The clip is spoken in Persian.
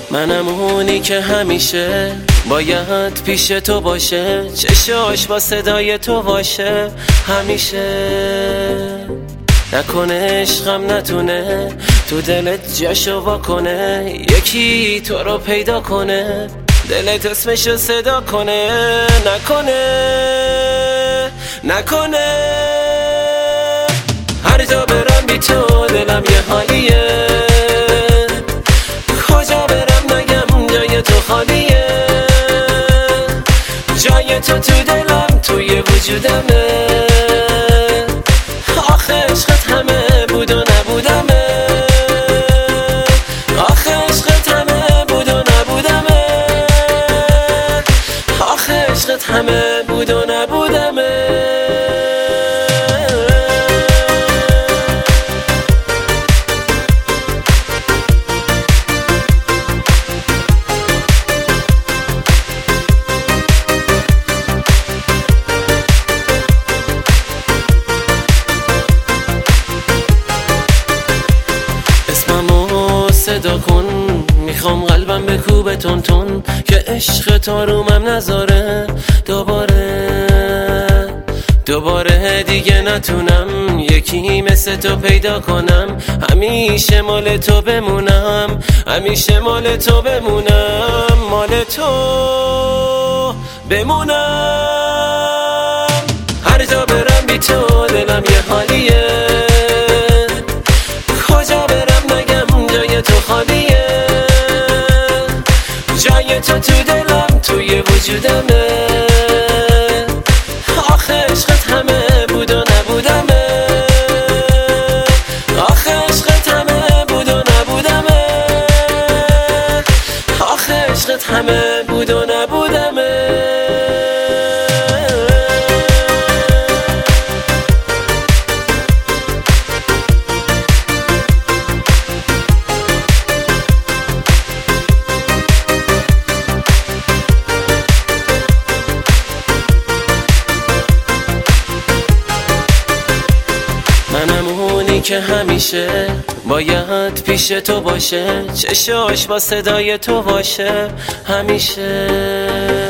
منم اونی که همیشه باید پیش تو باشه، چشاش با صدای تو باشه همیشه. نکنه عشقم نتونه تو دلت جاشو واکنه، یکی تو رو پیدا کنه دلت اسمشو صدا کنه. نکنه هر جا برم بی تو دلم یه حالیه، کجا برم نگم جای تو خالیه. جای تو دلم توی وجودمه، آخه عشقت همه بود و نبودمه، آخه عشقت همه بود و نبودمه، آخه عشقت همه بود و نبودمه. اسممو صدا کن، میخوام قلبم بکوبه تون تون، که عشق تو رومم نذاره دوباره دیگه نتونم یکی مثل تو پیدا کنم. همیشه مال تو بمونم، همیشه مال تو بمونم، مال تو بمونم. هر جا برم بی تو دلم یه حالیه، کجا برم نگم جای تو خالیه. جای تو دلم توی وجودمه، آخه عشقت همه بود و نبودمه، آخه عشقت همه بود و نبودمه، آخه عشقت همه بود و نبودمه. منم اونی که همیشه باید پیش تو باشه، چشاش با صدای تو باشه همیشه.